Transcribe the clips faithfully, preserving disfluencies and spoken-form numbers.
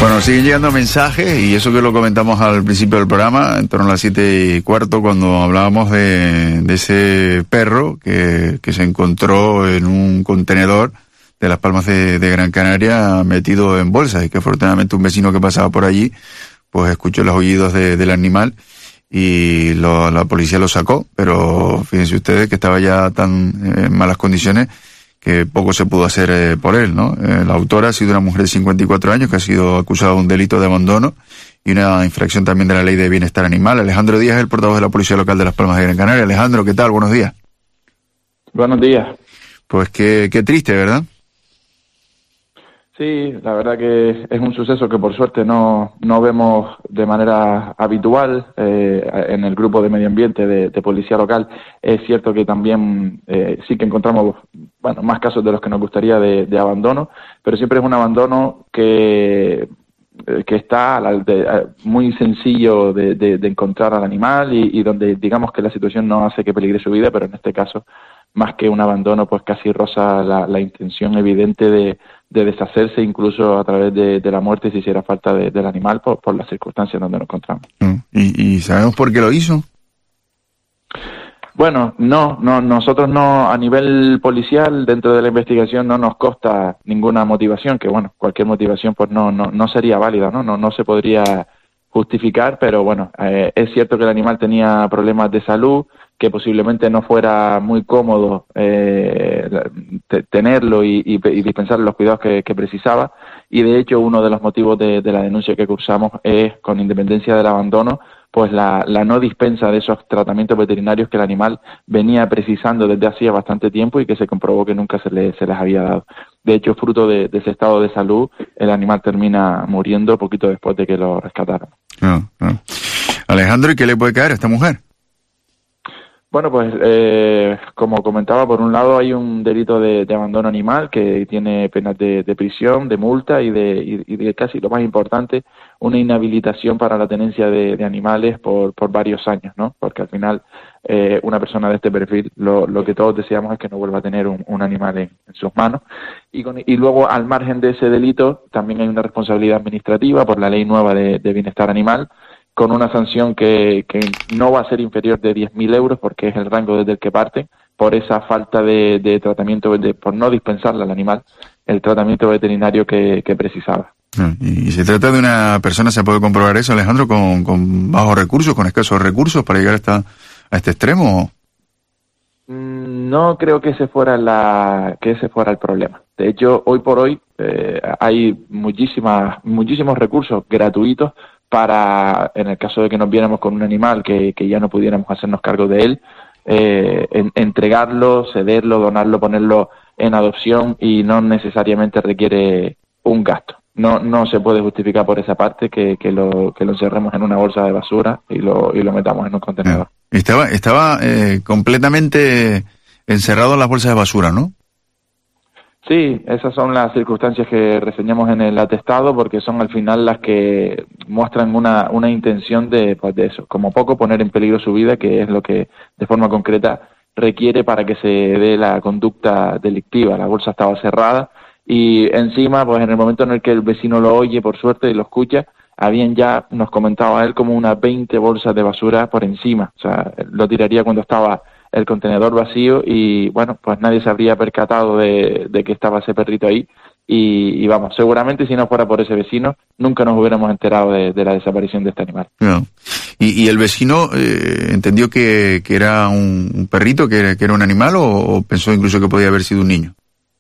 Bueno, siguen llegando mensajes y eso que lo comentamos al principio del programa, en torno a las siete y cuarto, cuando hablábamos de, de ese perro que, que se encontró en un contenedor de Las Palmas de, de Gran Canaria metido en bolsas, y que afortunadamente un vecino que pasaba por allí pues escuchó los aullidos de, del animal y lo, la policía lo sacó, pero fíjense ustedes que estaba ya tan en malas condiciones que poco se pudo hacer eh, por él, ¿no? Eh, la autora ha sido una mujer de cincuenta y cuatro años que ha sido acusada de un delito de abandono y una infracción también de la Ley de Bienestar Animal. Alejandro Díaz es el portavoz de la Policía Local de Las Palmas de Gran Canaria. Alejandro, ¿qué tal? Buenos días. Buenos días. Pues qué, qué triste, ¿verdad? Sí, la verdad que es un suceso que por suerte no, no vemos de manera habitual eh, en el grupo de medio ambiente de, de policía local. Es cierto que también eh, sí que encontramos bueno más casos de los que nos gustaría de, de abandono, pero siempre es un abandono que que está de, muy sencillo de, de, de encontrar al animal y, y donde digamos que la situación no hace que peligre su vida, pero en este caso más que un abandono pues casi roza la, la intención evidente de de deshacerse incluso a través de, de la muerte si hiciera falta de, del animal por, por las circunstancias donde nos encontramos. ¿Y, ¿Y sabemos por qué lo hizo? Bueno, no, no, nosotros no, a nivel policial, dentro de la investigación no nos consta ninguna motivación, que bueno, cualquier motivación pues no, no, no sería válida, ¿no? No, no se podría justificar, pero bueno, eh, es cierto que el animal tenía problemas de salud, que posiblemente no fuera muy cómodo eh, t- tenerlo y, y, y dispensar los cuidados que, que precisaba, y de hecho uno de los motivos de, de la denuncia que cursamos es, con independencia del abandono, pues la, la no dispensa de esos tratamientos veterinarios que el animal venía precisando desde hacía bastante tiempo y que se comprobó que nunca se, le, se les había dado. De hecho, fruto de, de ese estado de salud, el animal termina muriendo poquito después de que lo rescataron. No, no. Alejandro, ¿y qué le puede caer a esta mujer? Bueno, pues eh, como comentaba, por un lado hay un delito de, de abandono animal que tiene penas de, de prisión, de multa y de, y, y de casi lo más importante, una inhabilitación para la tenencia de, de animales por, por varios años, ¿no? Porque al final eh, una persona de este perfil lo, lo que todos deseamos es que no vuelva a tener un, un animal en, en sus manos. Y, con, y luego, al margen de ese delito, también hay una responsabilidad administrativa por la ley nueva de, de bienestar animal, con una sanción que, que no va a ser inferior de diez mil euros, porque es el rango desde el que parte, por esa falta de, de tratamiento, de, por no dispensarle al animal el tratamiento veterinario que, que precisaba. ¿Y se trata de una persona, se puede comprobar eso, Alejandro, con, con bajos recursos, con escasos recursos para llegar hasta a este extremo? No creo que ese fuera la que ese fuera el problema. De hecho, hoy por hoy eh, hay muchísimas muchísimos recursos gratuitos para, en el caso de que nos viéramos con un animal que, que ya no pudiéramos hacernos cargo de él, eh, en, entregarlo, cederlo, donarlo, ponerlo en adopción, y no necesariamente requiere un gasto. No no se puede justificar por esa parte que, que lo que lo encerremos en una bolsa de basura y lo y lo metamos en un contenedor. Estaba estaba eh, completamente encerrado en las bolsas de basura, ¿no? Sí, esas son las circunstancias que reseñamos en el atestado, porque son al final las que muestran una, una intención de, pues de eso, como poco poner en peligro su vida, que es lo que de forma concreta requiere para que se dé la conducta delictiva. La bolsa estaba cerrada y encima, pues en el momento en el que el vecino lo oye, por suerte, y lo escucha, habían ya, nos comentaba él, como unas veinte bolsas de basura por encima. O sea, lo tiraría cuando estaba el contenedor vacío y, bueno, pues nadie se habría percatado de, de que estaba ese perrito ahí y, y, vamos, seguramente si no fuera por ese vecino, nunca nos hubiéramos enterado de, de la desaparición de este animal. No. ¿Y, y el vecino eh, entendió que, que era un, un perrito, que era, que era un animal, o, o pensó incluso que podía haber sido un niño?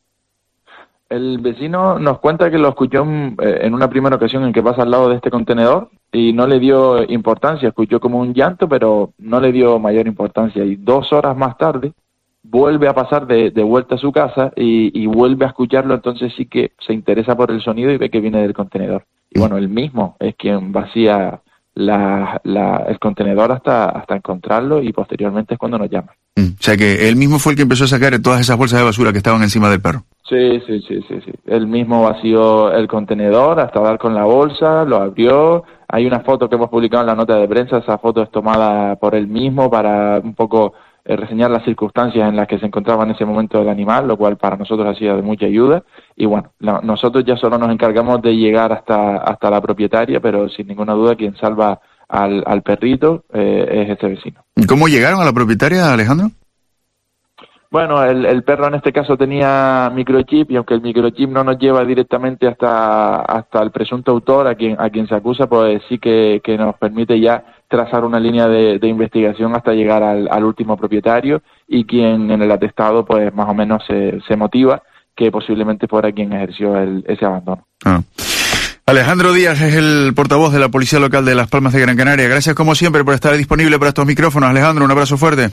El vecino nos cuenta que lo escuchó en, en una primera ocasión en que pasa al lado de este contenedor y no le dio importancia, escuchó como un llanto, pero no le dio mayor importancia. Y dos horas más tarde vuelve a pasar de, de vuelta a su casa y, y vuelve a escucharlo, entonces sí que se interesa por el sonido y ve que viene del contenedor. Y bueno, él mismo es quien vacía la, la, el contenedor hasta, hasta encontrarlo y posteriormente es cuando nos llama. Mm. O sea que él mismo fue el que empezó a sacar todas esas bolsas de basura que estaban encima del perro. Sí, sí, sí, sí, sí. Él mismo vació el contenedor hasta dar con la bolsa, lo abrió. Hay una foto que hemos publicado en la nota de prensa, esa foto es tomada por él mismo para un poco eh, reseñar las circunstancias en las que se encontraba en ese momento el animal, lo cual para nosotros ha sido de mucha ayuda. Y bueno, la, nosotros ya solo nos encargamos de llegar hasta hasta la propietaria, pero sin ninguna duda quien salva al, al perrito eh, es este vecino. ¿Cómo llegaron a la propietaria, Alejandro? Bueno, el, el perro en este caso tenía microchip, y aunque el microchip no nos lleva directamente hasta hasta el presunto autor, a quien a quien se acusa, pues sí que, que nos permite ya trazar una línea de, de investigación hasta llegar al, al último propietario, y quien en el atestado pues más o menos se, se motiva que posiblemente fuera quien ejerció el, ese abandono. Ah. Alejandro Díaz es el portavoz de la Policía Local de Las Palmas de Gran Canaria. Gracias como siempre por estar disponible para estos micrófonos. Alejandro, un abrazo fuerte.